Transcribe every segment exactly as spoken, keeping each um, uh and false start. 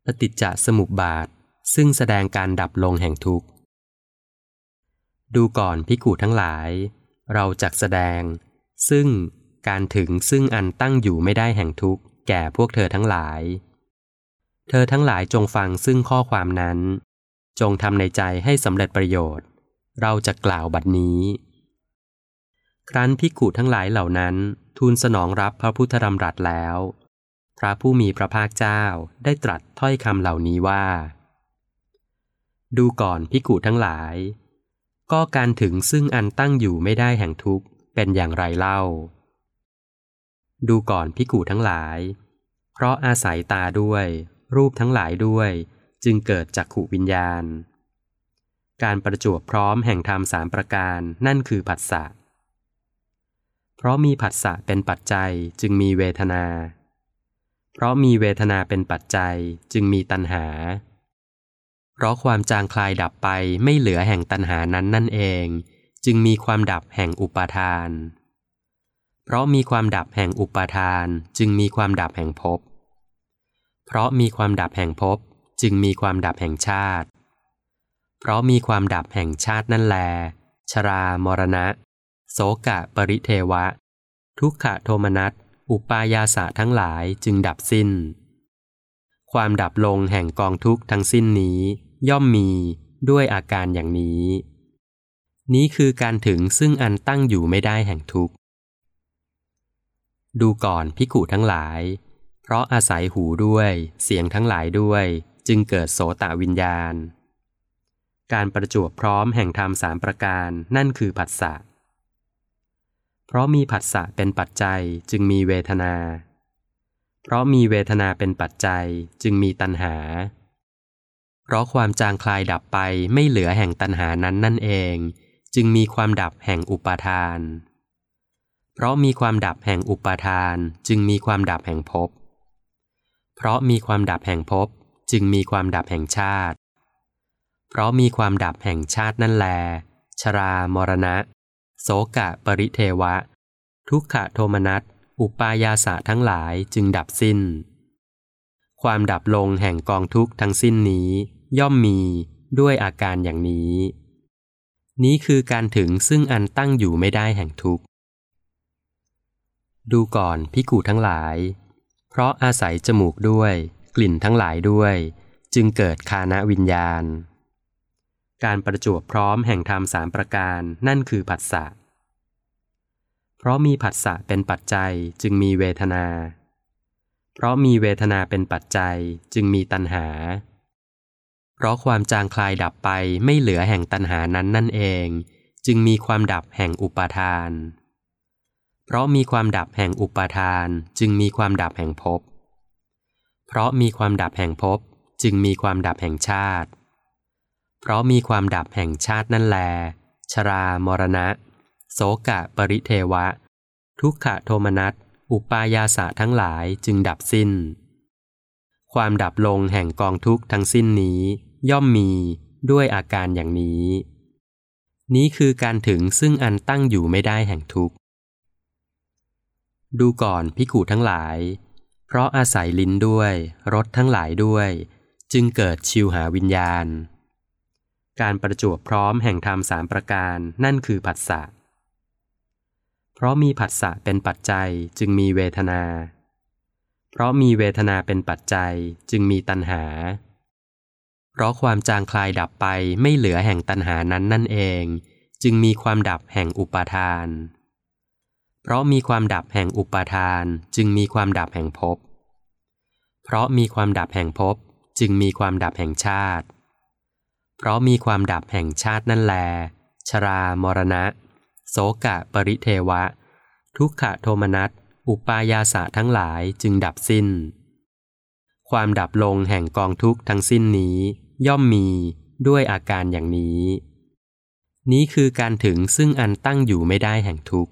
ปฏิจจสมุปบาทซึ่งแสดงการดับลงแห่งทุกข์ดูก่อนภิกขุทั้งหลายเราจักแสดงซึ่งการถึงซึ่งอันตั้งอยู่ไม่ได้แห่งทุกข์แก่พวกเธอทั้งหลายเธอทั้งหลายจงฟังซึ่งข้อความนั้นจงทำในใจให้สำเร็จประโยชน์เราจะกล่าวบัดนี้ครั้นภิกขุทั้งหลายเหล่านั้นทูลสนองรับพระพุทธดำรัสแล้วพระผู้มีพระภาคเจ้าได้ตรัสถ้อยคำเหล่านี้ว่าดูก่อนภิกขุทั้งหลายก็การถึงซึ่งอันตั้งอยู่ไม่ได้แห่งทุกข์เป็นอย่างไรเล่าดูก่อนภิกขุทั้งหลายเพราะอาศัยตาด้วยรูปทั้งหลายด้วยจึงเกิดจักขุวิญญาณการประจวบพร้อมแห่งธรรมสามประการนั่นคือผัสสะเพราะมีผัสสะเป็นปัจจัยจึงมีเวทนาเพราะมีเวทนาเป็นปัจจัยจึงมีตัณหาเพราะความจางคลายดับไปไม่เหลือแห่งตัณหานั้นนั่นเองจึงมีความดับแห่งอุปาทานเพราะมีความดับแห่งอุปาทานจึงมีความดับแห่งภพเพราะมีความดับแห่งภพจึงมีความดับแห่งชาติเพราะมีความดับแห่งชาตินั่นแลชรามรณะโศกะปริเทวะทุกขโทมนัสอุปายาสะทั้งหลายจึงดับสิ้นความดับลงแห่งกองทุกข์ทั้งสิ้นนี้ย่อมมีด้วยอาการอย่างนี้นี้คือการถึงซึ่งอันตั้งอยู่ไม่ได้แห่งทุกข์ดูก่อนภิกขุทั้งหลายเพราะอาศัยหูด้วยเสียงทั้งหลายด้วยจึงเกิดโสตวิญญาณการประจวบพร้อมแห่งธรรมสามประการนั่นคือผัสสะเพราะมีผัสสะเป็นปัจจัยจึงมีเวทนาเพราะมีเวทนาเป็นปัจจัยจึงมีตัณหาเพราะความจางคลายดับไปไม่เหลือแห่งตัณหานั้นนั่นเองจึงมีความดับแห่งอุปาทานเพราะมีความดับแห่งอุปาทานจึงมีความดับแห่งภพเพราะมีความดับแห่งภพจึงมีความดับแห่งชาติเพราะมีความดับแห่งชาตินั่นแลชรามรณะโศกะปริเทวะทุกขโทมนัสอุปายาสะทั้งหลายจึงดับสิ้นความดับลงแห่งกองทุกข์ทั้งสิ้นนี้ย่อมมีด้วยอาการอย่างนี้นี้คือการถึงซึ่งอันตั้งอยู่ไม่ได้แห่งทุกข์ดูก่อนภิกขุทั้งหลายเพราะอาศัยจมูกด้วยกลิ่นทั้งหลายด้วยจึงเกิดฆานวิญญาณการประจวบพร้อมแห่งธรรมสามประการนั่นคือผัสสะเพราะมีผัสสะเป็นปัจจัยจึงมีเวทนาเพราะมีเวทนาเป็นปัจจัยจึงมีตัณหาเพราะความจางคลายดับไปไม่เหลือแห่งตัณหานั้นนั่นเองจึงมีความดับแห่งอุปาทานเพราะมีความดับแห่งอุปาทานจึงมีความดับแห่งภพเพราะมีความดับแห่งภพจึงมีความดับแห่งชาติเพราะมีความดับแห่งชาตินั่นแลชรามรณะโศกะปริเทวะทุกขโทมนัสอุปายาสะทั้งหลายจึงดับสิ้นความดับลงแห่งกองทุกข์ทั้งสิ้นนี้ย่อมมีด้วยอาการอย่างนี้นี้คือการถึงซึ่งอันตั้งอยู่ไม่ได้แห่งทุกข์ดูก่อนภิกขุทั้งหลายเพราะอาศัยลิ้นด้วยรสทั้งหลายด้วยจึงเกิดชิวหาวิญญาณการประจวบพร้อมแห่งธรรมสามประการนั่นคือผัสสะเพราะมีผัสสะเป็นปัจจัยจึงมีเวทนาเพราะมีเวทนาเป็นปัจจัยจึงมีตัณหาเพราะความจางคลายดับไปไม่เหลือแห่งตัณหานั้นนั่นเองจึงมีความดับแห่งอุปาทานเพราะมีความดับแห่งอุปาทานจึงมีความดับแห่งภพเพราะมีความดับแห่งภพจึงมีความดับแห่งชาติเพราะมีความดับแห่งชาตินั่นแลชรามรณะโศกะปริเทวะทุกขโทมนัสอุปายาสะทั้งหลายจึงดับสิ้นความดับลงแห่งกองทุกข์ทั้งสิ้นนี้ย่อมมีด้วยอาการอย่างนี้นี้คือการถึงซึ่งอันตั้งอยู่ไม่ได้แห่งทุกข์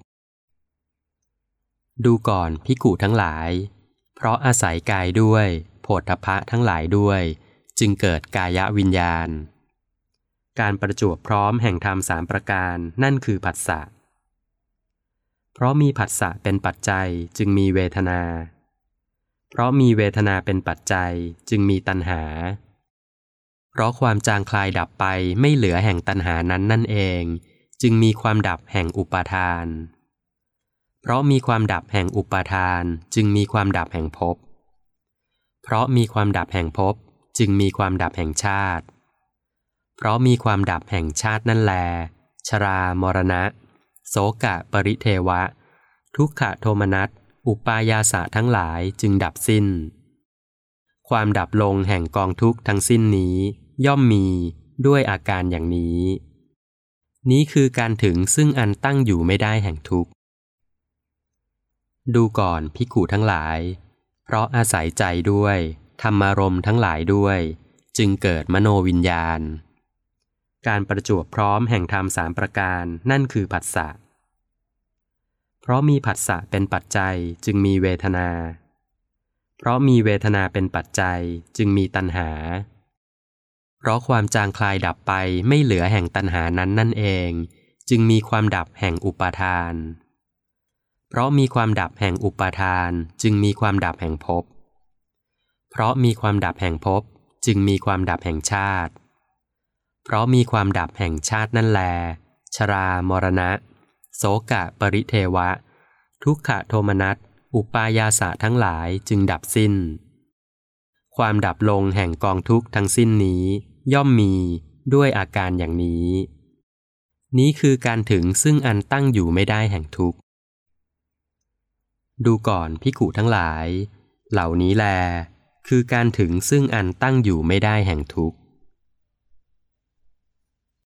ดูก่อนภิกขุทั้งหลายเพราะอาศัยกายด้วยโผฏฐัพพะทั้งหลายด้วยจึงเกิดกายวิญญาณการประจวบพร้อมแห่งธรรมสามประการนั่นคือผัสสะเพราะมีผัสสะเป็นปัจจัยจึงมีเวทนาเพราะมีเวทนาเป็นปัจจัยจึงมีตัณหาเพราะความจางคลายดับไปไม่เหลือแห่งตัณหานั้นนั่นเองจึงมีความดับแห่งอุปาทานเพราะมีความดับแห่งอุปาทานจึงมีความดับแห่งภพเพราะมีความดับแห่งภพจึงมีความดับแห่งชาติเพราะมีความดับแห่งชาตินั่นแลชรามรณะโสกะปริเทวะทุกขโทมนัสอุปายาสะทั้งหลายจึงดับสิ้นความดับลงแห่งกองทุกข์ทั้งสิ้นนี้ย่อมมีด้วยอาการอย่างนี้นี้คือการถึงซึ่งอันตั้งอยู่ไม่ได้แห่งทุกข์ดูก่อนภิกขุทั้งหลายเพราะอาศัยใจด้วยธรรมารมณ์ทั้งหลายด้วยจึงเกิดมโนวิญญาณการประจวบพร้อมแห่งธรรมสามประการนั่นคือผัสสะเพราะมีผัสสะเป็นปัจจัยจึงมีเวทนาเพราะมีเวทนาเป็นปัจจัยจึงมีตัณหาเพราะความจางคลายดับไปไม่เหลือแห่งตัณหานั้นนั่นเองจึงมีความดับแห่งอุปาทานเพราะมีความดับแห่งอุปาทานจึงมีความดับแห่งภพเพราะมีความดับแห่งภพจึงมีความดับแห่งชาติเพราะมีความดับแห่งชาตินั่นแลชรามรณะโสกะปริเทวะทุกขโทมนัสอุปายาสะทั้งหลายจึงดับสิ้นความดับลงแห่งกองทุกข์ทั้งสิ้นนี้ย่อมมีด้วยอาการอย่างนี้นี้คือการถึงซึ่งอันตั้งอยู่ไม่ได้แห่งทุกข์ดูก่อนภิกขุทั้งหลายเหล่านี้แลคือการถึงซึ่งอันตั้งอยู่ไม่ได้แห่งทุกข์